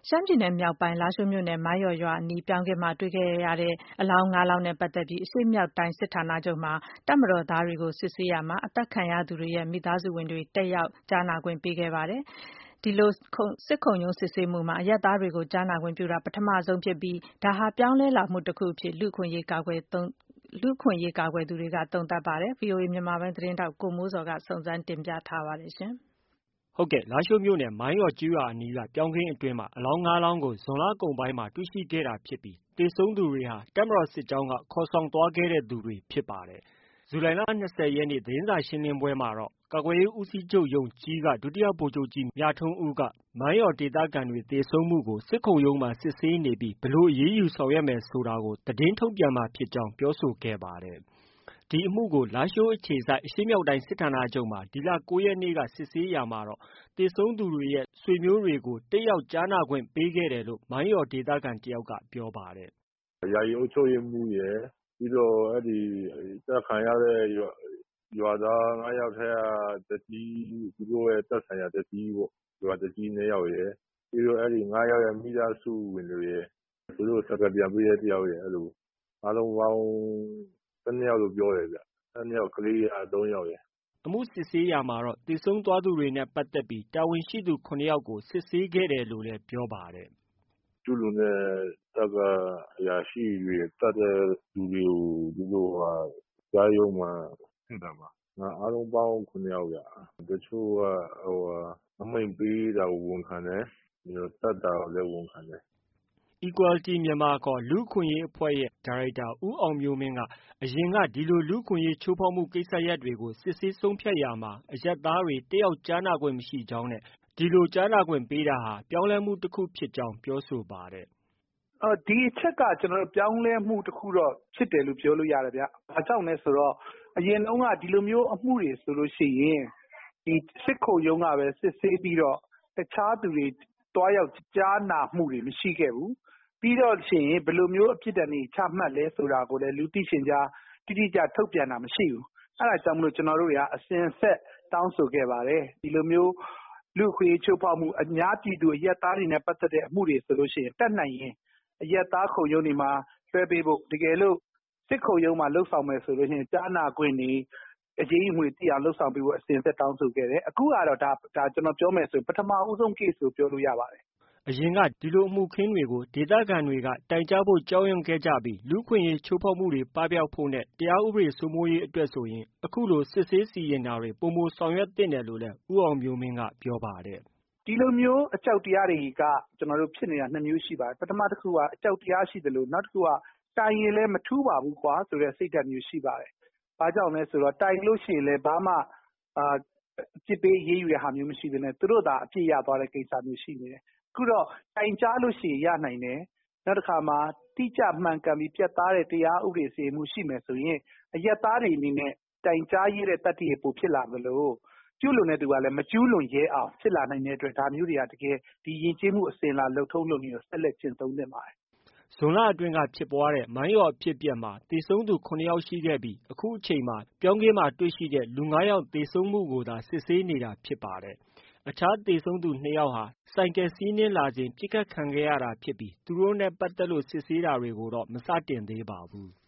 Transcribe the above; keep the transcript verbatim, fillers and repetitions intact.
ရှမ်းပြည်နယ်မြောက်ပိုင်းလားရှိုးမြို့နယ်မိုင်းယော်ရွာအနီးပြောင်းခင်းမှာတွေ့ခဲ့ရတဲ့အလောင်းငါးလောင်းနဲ့ပတ်သက်ပြီးအရှေ့မြောက်တိုင်းစစ်ဌာနချုပ်မှာတပ်မတော်သားတွေကိုစစ်ဆေးရာမှာအသက်ခံရသူတွေရဲ့မိသားစုဝင်တွေတက်ရောက်ကြားနာခွင့်ပေးခဲ့ပါတယ်။ဒီလိုစစ်ခုံရုံးစစ်ဆေးမှုမှာအရပ်သားတွေကိုကြားနာခွင့်ပြုတာပထမဆုံးဖြစ်ပြီးဒါဟာပြောင်းလဲလာမှုတစ်ခုအဖြစ်လူ့အခွင့်အရေးကာကွယ်သုံးလူ့အခွင့်အရေးကာကွယ်သူတွေကသုံးသပ်ပါတယ်။ ဗွီအိုအေမြန်မာပိုင်းသတင်းထောက်ကိုမိုးစော်ကစုံစမ်းတင်ပြထားပါတယ်ရှင်။ဟုတ်ကဲ့လားရှိုးမြို့နယ်မိုင်းယော်ကျေးရွာအနီးကပြောင်းခင်းအတွင်းမှာအလောင်းငါးလောင်းကိုဇွန်လကုန်ပိုင်းမှာတွေ့ရှိခဲ့တာဖြစ်ပြီးသေဆုံးသူတွေဟာတပ်မတော်စစ်ကြောင်းကခေါ်ဆောင်သွားခဲ့တဲ့သူတွေဖြစ်ပါတယ်။ဇူလိုင်လ၂၀ရက်နေ့သတင်းစာရှင်းလင်းပွဲမှာတော့ကာကွယ်ရေးဦးစီးချုပ်ရုံးကြီးကဒုတိယဗိုလ်ချုပ်ကြီးမြထွန်းဦးကမိုင်းယော်ဒေသခံတွေသေဆုံးမှုကိုစစ်ခုံရုံးမှာစစ်ဆေးနေပြီးဘယ်လိုအရေးယူဆောင်ရွက်မယ်ဆိုတာကိုသတင်းထုတ်ပြန်မှာဖြစ်ကြောင်းပြောဆိုခဲ့ပါတယ်။ဒီအမှုကိုလားရှိုးအခြေစိုက်အရှေ့မြောက်တိုင်းစစ်ဌာနချုပ်မှာဒီလ၉ရက်နေ့ကစစ်ဆေးရာမှာတော့သေဆုံးသူတွေရဲ့ဆွေမျိုးတွေကိုတက်ရောက်ကြားနာခွင့်ပေးခဲ့တယ်လို့မိုင်းယော်ဒေသခံတယောက်ကပြောပါတယ်။ယာယီအုပ်ချုပ်ရေးမှူးရယ်ပြီးတော့အဲ့ဒီတက်ခံရတဲ့ရွာရွာသားငါးယောက်ထက်ကတကြီးသူတို့ရဲ့တက်ဆိုင်ရာတကြီးပေါ့ရွာတကြီးနှစ်ယောက်ရယ်ပြီးတော့အဲ့ဒီငါးယောက်ရဲ့မိသားစုဝင်တွေရယ်သူတို့စကားပြန်ပေးတဲ့တယောက်ရယ်အဲ့လိုအားလုံးပေါင်း၁၂ယောက်လို့ပြောတယ်ဗျ၁၂ယောက်ကလေးက၃ယောက်ရယ်အမှုစစ်ဆေးရာမှာတော့သေဆုံးသွားသူတွေနဲ့ပတ်သက်ပြီးတာဝန်ရှိသူခုနှစ်ယောက်ကိုစစ်ဆေးခဲ့တယ်လို့လည်းပြောပါတယ်။ကျူးလွန်တဲ့တပ်ကအရာရှိတွေတပ်တဲ့လူတွေကိုဒီလိုဟာကြားရုံးမှာဖြစ်တာပါ။အားလုံးပေါင်းခုနှစ်ယောက်ဗျ။တချို့ကဟိုအမိန့်ပေးတာကိုဝန်ခံတယ်ပြီးတော့တပ်တာကိုလည်းဝန်ခံတယ် Equality Myanmar ခေါ်လူ့အခွင့်အရေးအဖွဲ့ရဲ့ဒါရိုက်တာဦးအောင်မျိုးမင်းကအရင်ကဒီလိုလူ့အခွင့်အရေးချိုးဖောက်မှုကိစ္စရပ်တွေကိုစစ်ဆေးဆုံးဖြတ်ရာမှာအရပ်သားတွေတက်ရောက်ကြားနာခွင့်မရှိကြောင်းနဲ့ဒီလိုကြားနာခွင့်ပေးတာဟာပြောင်းလဲမှုတစ်ခုဖြစ်ကြောင်းပြောဆိုပါတယ်။အော်ဒီအချက်ကကျွန်တော်တို့ပြောင်းလဲမှုတစ်ခုတော့ဖြစ်တယ်လို့ပြောလို့ရတယ်ဗျ။ဘာကြောင့်လဲဆိုတော့အရင်တုန်းကဒီလိုမျိုးအမှုတွေဆိုလို့ရှိရင်ဒီစစ်ခုံရုံးကပဲစစ်ဆေးပြီးတော့တခြားသူတွေတွားရောက်ကြားနာမှုတွေမရှိခဲ့ဘူး။ပြီးတော့ရှင်ဘယ်လိုမျိုးအဖြစ်တန်တွေချမှတ်လဲဆိုတာကိုလည်းလူသိရှင်ကြားတိတိကျထုတ်ပြန်တာမရှိဘူး။အဲဒါကြောင့်မလို့ကျွန်တော်တို့ကအစဉ်ဆက်တောင်းဆိုခဲ့ပါတယ်။ဒီလိုမျိုးလူ့အခွင့်အရေးချိုးဖောက်မှုအများပြည်သူအရက်သားတွေနဲ့ပတ်သက်တဲ့အမှုတွေဆိုလို့ရှိရင်တက်နိုင်ရင်အရက်သားခုံရုံးတွေမှာဆွဲပေးဖို့တကယ်လို့စစ်ခုံရုံးမှာလှုပ်ဆောင်မယ်ဆိုလို့ရှိရင်ကြားနာခွင့်တွေအရေးယူမှုတွေတရားလှုပ်ဆောင်ပြီးဖို့အစဉ်ဆက်တောင်းဆိုခဲ့တယ်။အခုကတော့ဒါဒါကျွန်တော်ပြောမယ်ဆိုပထမဦးဆုံး case ကိုပြောလို့ရပါတယ်အရင်ကဒီလိုအမှုခင်းတွေကိုဒေသခံတွေကတိုင်ကြားဖို့ကြောက်ရွံ့ခဲ့ကြပြီးလူ့အခွင့်အရေးချိုးဖောက်မှုတွေပပျောက်ဖို့နဲ့တရားဥပဒေစိုးမိုးရေးအတွက်ဆိုရင်အခုလိုစစ်ဆေးစီရင်တာတွေပုံမဆောင်ရွက်သင့်တယ်လို့လည်းဦးအောင်မျိုးမင်းကပြောပါတယ်ဒီလိုမျိုးအကြောက်တရားတွေကကျွန်တော်တို့ဖြစ်နေတာနှစ်မျိုးရှိပါတယ်ပထမတစ်ခုကအကြောက်တရားရှိတယ်လို့နောက်တစ်ခုကတိုင်ရင်လည်းမထူးပါဘူးကွာဆိုတဲ့စိတ်ဓာတ်မျိုးရှိပါတယ်။ဘာကြောင့်လဲဆိုတော့တိုင်လို့ရှိရင်လည်းဘာမှအာအပြစ်ပေးရေးယူတဲ့ဟာမျိုးမရှိဘဲနဲ့သူတို့သာအပြစ်ရသွားတဲ့ကိစ္စမျိုးရှိနေတယ်။အခုတော့တိုင်ကြားလို့ရှိရင်ရနိုင်တယ်။နောက်တစ်ခါမှာတိကျမှန်ကန်ပြီးပြတ်သားတဲ့တရားဥပဒေစီရင်မှုရှိမယ်ဆိုရင်အရက်သားတွေအနေနဲ့တိုင်ကြားရေးတဲ့တတိယပိုဖြစ်လာမလို့ကျူးလွန်တဲ့သူကလည်းမကျူးလွန်ရဲအောင်ဖြစ်လာနိုင်တဲ့အတွက်ဒါမျိုးတွေကတကယ်ဒီယဉ်ကျေးမှုအစဉ်လာလှုပ်ထုံးလုပ်နေတော့ဆက်လက်ကျင့်သုံးသင့်ပါတယ်။ဇွန်လအတွင်းကဖြစ်ပွားတဲ့မိုင်းယော်အဖြစ်အပျက်မှာသေဆုံးသူခုနှစ်ယောက်ရှိခဲ့ပြီးအခုအချိန်မှာပြောင်းခင်းမှာတွေ့ရှိတဲ့လူငါးယောက်သေဆုံးမှုကိုသာစစ်ဆေးနေတာဖြစ်ပါတယ်။အခြားသေဆုံးသူနှစ်ယောက်ဟာဆိုင်ကယ်စီးနင်းလာစဉ်ပစ်ခတ်ခံခဲ့ရတာဖြစ်ပြီးသူတို့နဲ့ပတ်သက်လို့စစ်ဆေးတာတွေကိုတော့မစတင်သေးပါဘူး။